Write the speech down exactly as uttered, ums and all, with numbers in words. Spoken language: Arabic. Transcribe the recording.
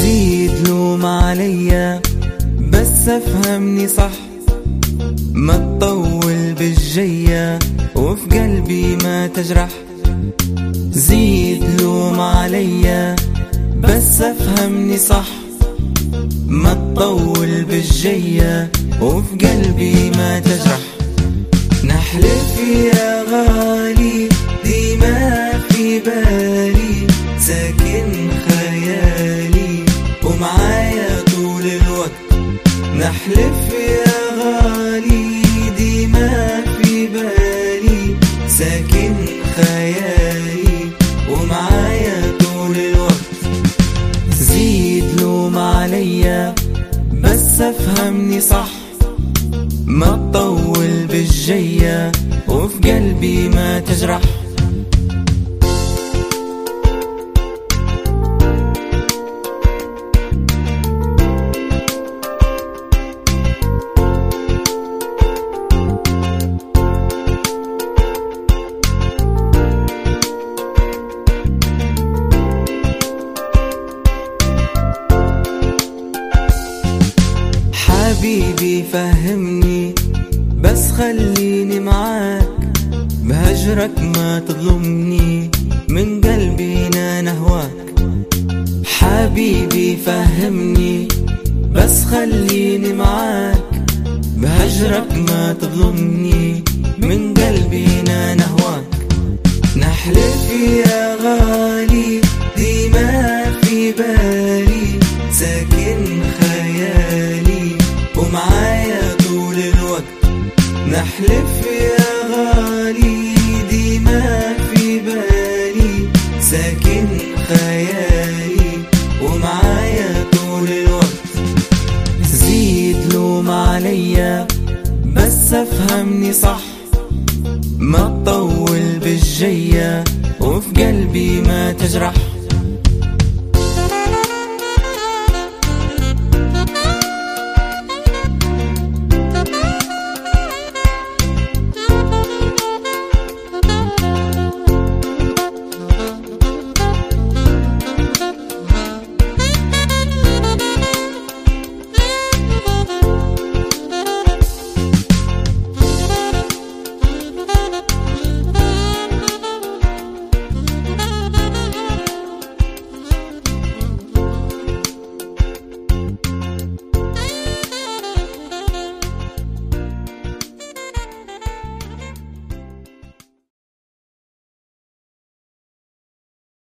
زيد لوم عليا بس افهمني صح، ما تطول بالجية وفي قلبي ما تجرح. زيد لوم عليا بس افهمني صح، ما تطول بالجية وفي قلبي ما تجرح. نحلف يا غالي ديما في بالي، ساكن خيالي ومعايا طول الوقت. نحلف يا غالي ديما في بالي، ساكن خيالي ومعايا طول الوقت. زيد لوم عليا بس افهمني صح، ما تطول بالجية وفي قلبي ما تجرح. حبيبي فهمني بس خليني معاك، بهجرك ما تظلمني، من قلبي انا نهواك. حبيبي فهمني بس خليني معاك، بهجرك ما تظلمني، من قلبي انا نهواك. نحلف يا غالي ديما في بالي، ساكن خيالي ومعايا طول الوقت. نحلف يا غالي ديما في بالي، ساكن خيالي ومعايا طول الوقت. زيد لوم عليا بس افهمني صح، ما تطول بالجية وفي قلبي ما تجرح.